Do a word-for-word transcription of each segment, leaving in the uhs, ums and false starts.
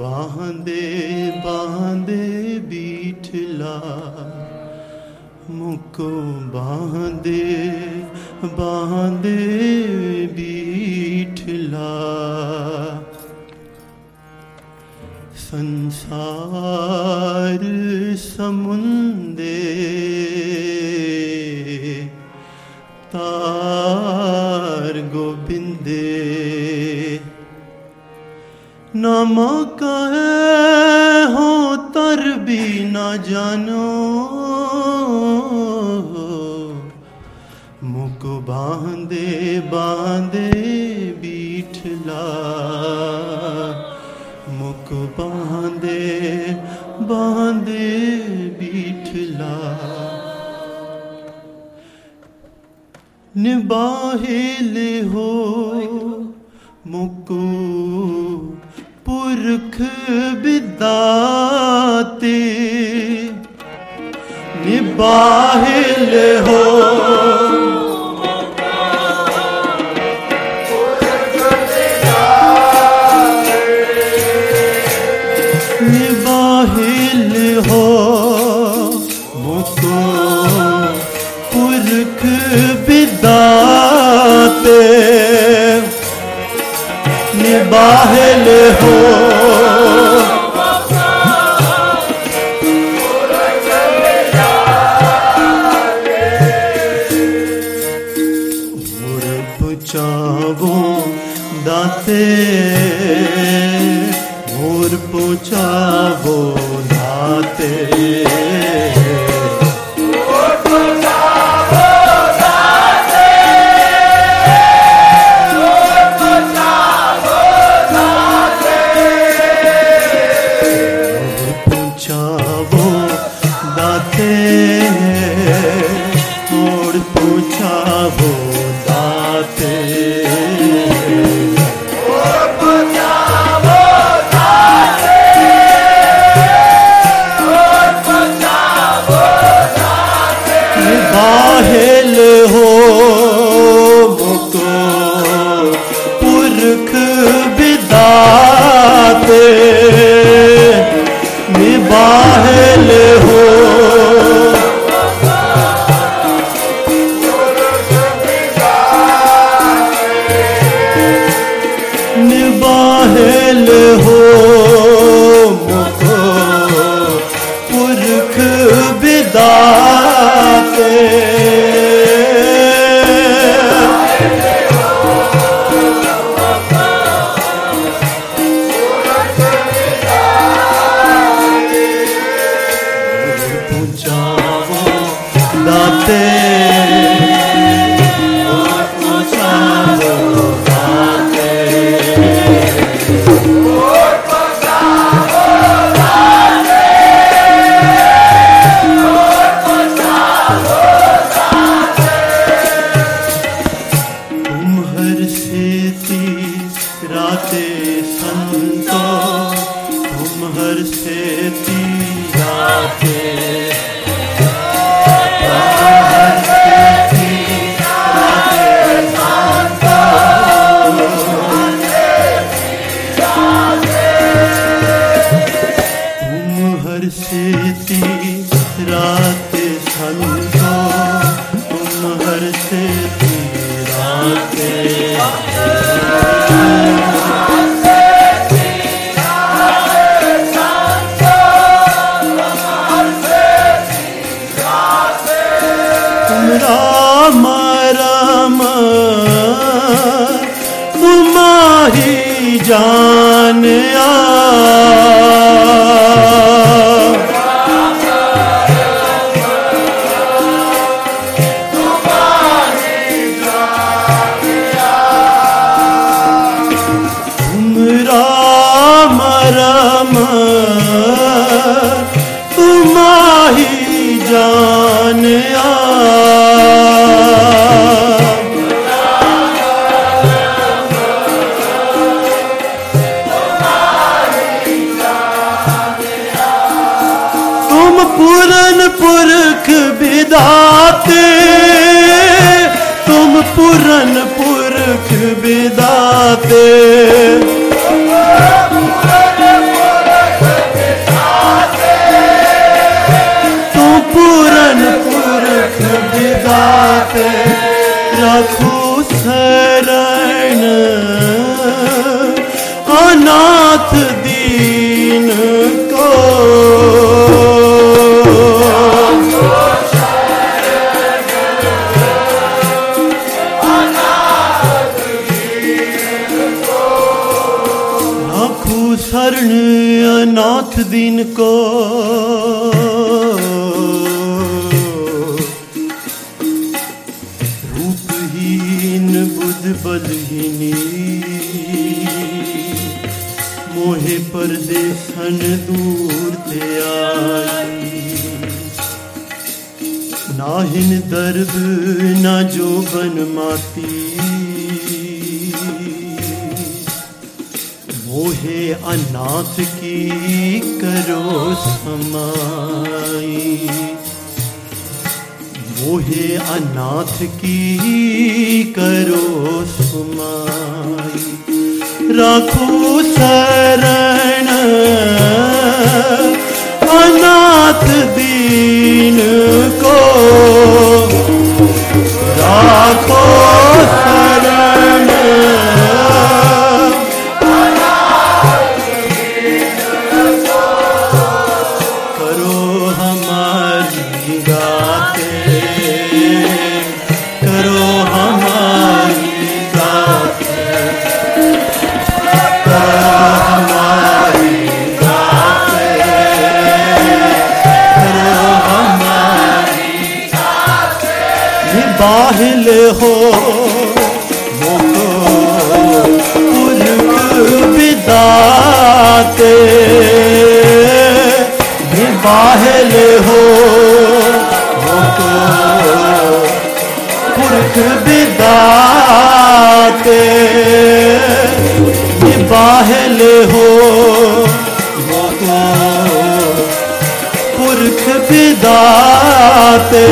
बांधे बांधे बीठला, मुको बांधे बांधे बीठला। संसार समुंदे तार गोबिंदे, नाम कहे हो तर भी न जानो। मुक बांधे बांधे बीठला, मुक बांधे बांधे बीठला। निबाहिले हो मुको पुरख बिदाते, निबाहिले हो निबाहिले हो मुको पुरख बिदाते, निबाहिले हो मुड़ पुचावो दाते, मुड़ पुचावो दाते। मोड़ पूछावो दाते, मोड़ पूछावो दाते, मोड़ पूछावो दाते। निबाहिल हो मुको पुरख बिदाते, निबाहिल हो निबाहिल हो मुको पुरख बिदाते। पूछावो दाते, पूछावो दाते, तुम हर सेती राते संतो, तुम हर सेती राते, सेती रात संतो, तुम हर सेती रात। तुम राम राम तुम्हारी जान आ, राम तुम्हारी जान आ। तुम पूरन पुरख बिदाते, तुम पूरन पुरख बिदाते, रखो शरण अनाथ दीन को। रखो शरण अनाथ दीन को। बलहीनी मोहे परदेसन दूर ते आई। नाहिन दर्द ना जो बन माती मोहे अनाथ की करो समाई। मोहे अनाथ की करो सुमाई। रखो शरण अनाथ दीन को। रखो शरण अनाथ दीन को। करो हमारी गाते, करो हमारी गाते, करो हमारी गाते, करो हमारी गाते। निबाहिल हो मोको पुरख बिदाते। निबाहिल हो मोको पुरख बिदाते। निबाहिल हो मोको पुरख बिदाते।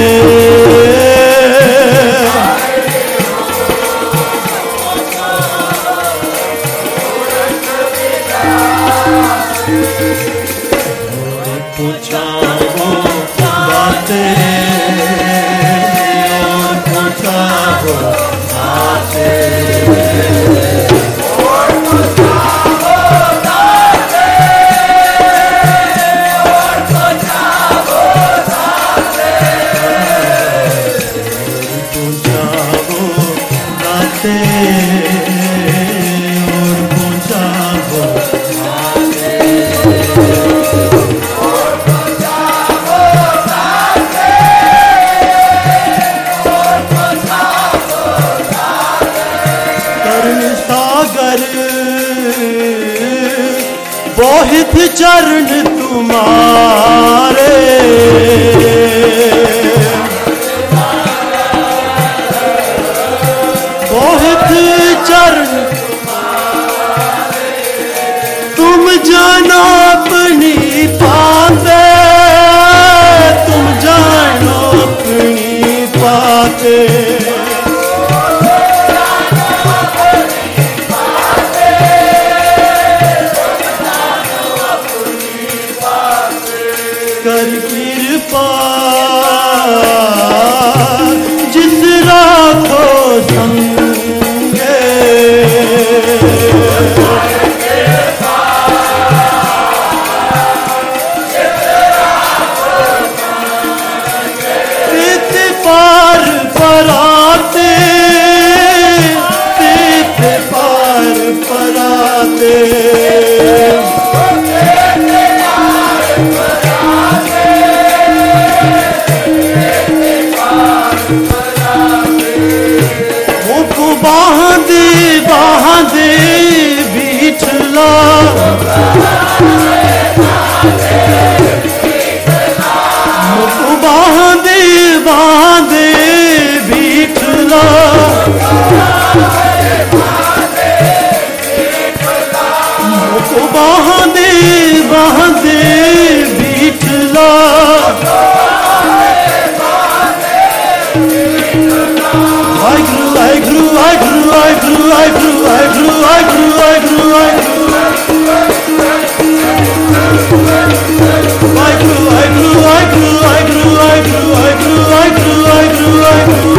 पहुँचाओ बातें और पहुँचाओ बातें और पहुँचाओ बातें और पहुँचाओ बातें पहुँचाओ बातें और पहुँचाओ बोहित चरण तुम्हारे। बोहित चरण तुम जानो अपनी पाते, तुम जानो अपनी पाते। कर कृपा जिस राखो संगे। तीत पार पराते, तीत पार पराते। बांधे बांधे बिठला, मुझको बांधे बांधे बिठला। मुझको बांधे बांधे बिठला। I grew, I grew, I grew, I grew, I grew, I grew, I grew, I grew, I grew, I grew, I grew, I grew, I grew, I grew, I grew, I grew, I grew, I grew.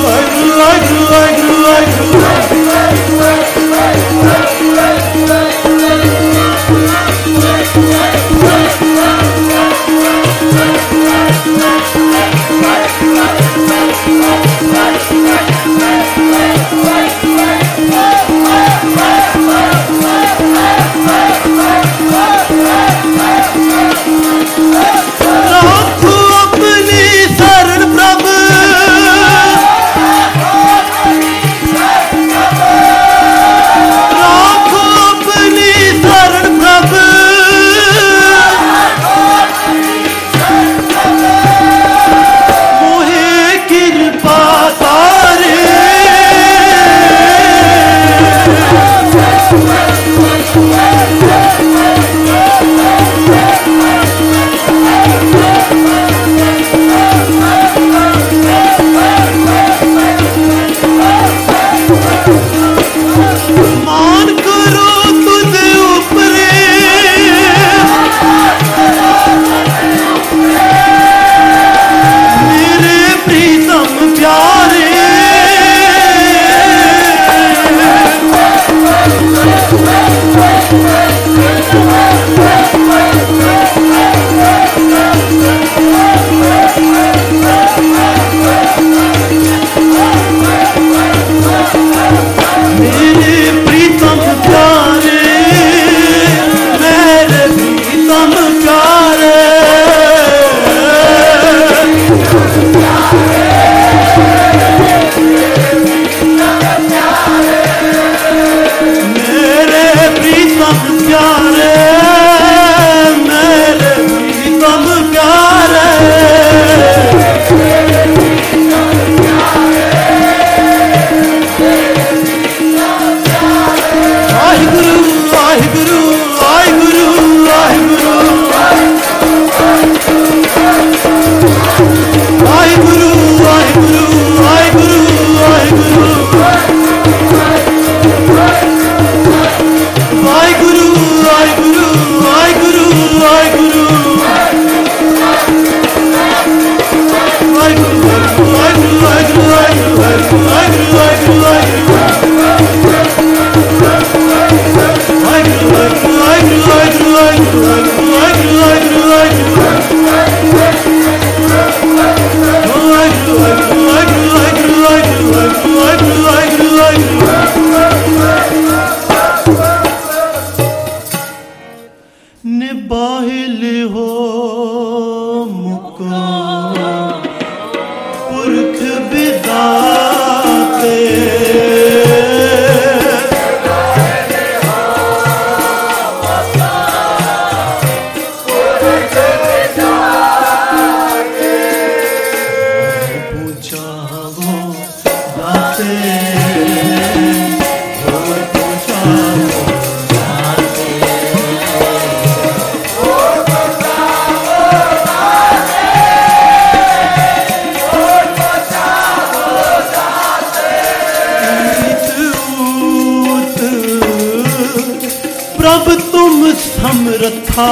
समर्था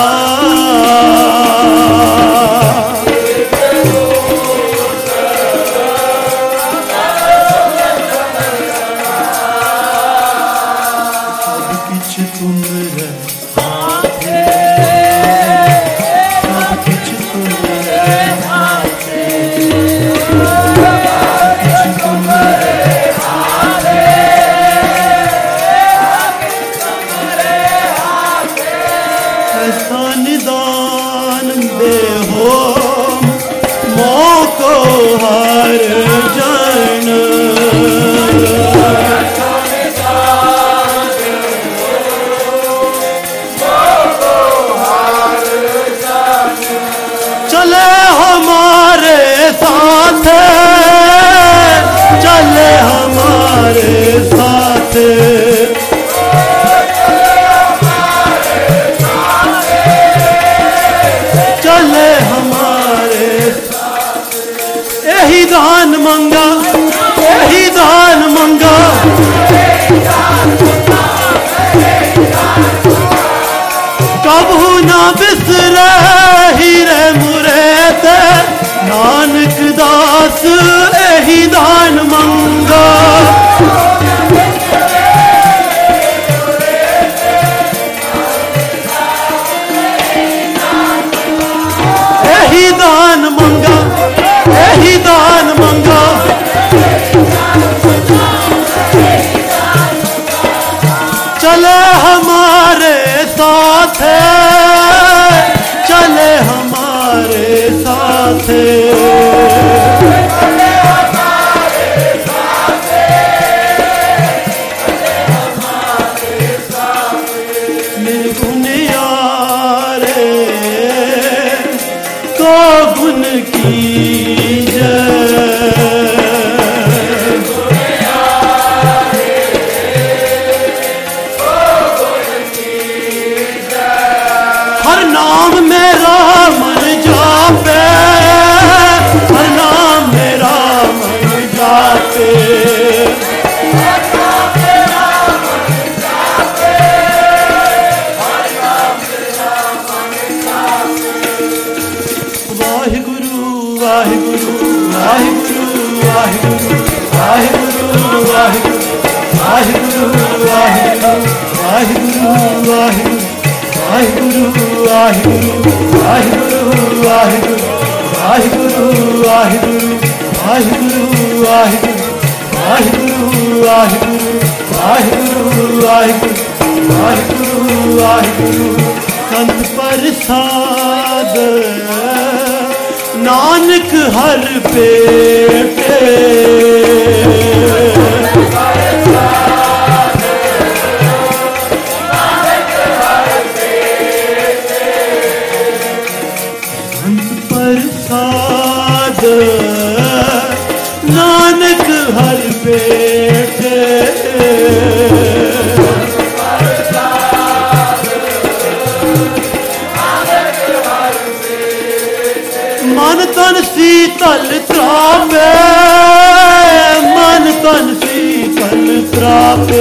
दान मंगा यही दान मंगा कबू ना बिसरे हीरे मुरे ते नानक दास यही दान वाहिगुरु वाहिगुरु वाहिगुरु वाहिगुरु वाहिगुरु वाहिगुरु वाहिगुरु वाहिगुरु वाहिगुरु वाहिगुरु वाहिगुरु वाहिगुरु वाहिगुरु वाहिगुरु वाहिगुरु वाहिगुरु वाहिगुरु वाहिगुरु वाहिगुरु संत प्रसाद नानक हर पेटे संत प्रसाद नानक हर पेटे मन तन शीतल त्रापे मन तन शीतल त्रापे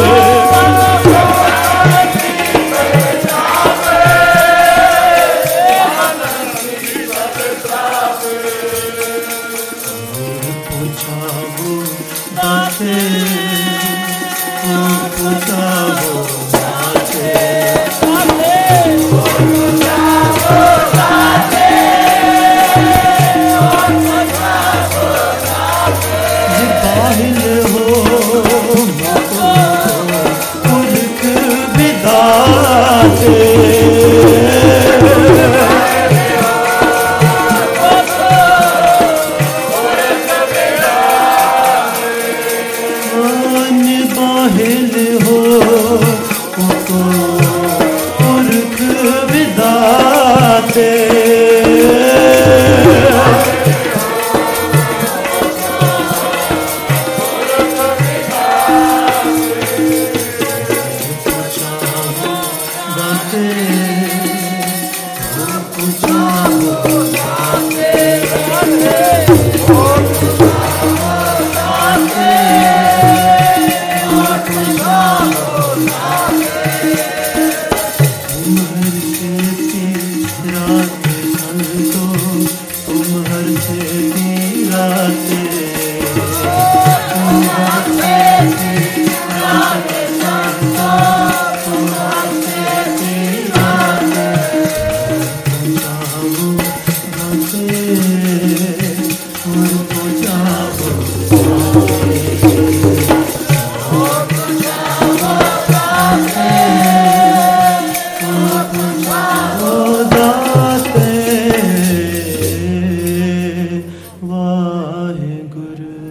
पूछावो बाते पूछावो बाते बाहिल हो पुरख विदाते बाहिल हो पुरख विदाते वाहिगुरु।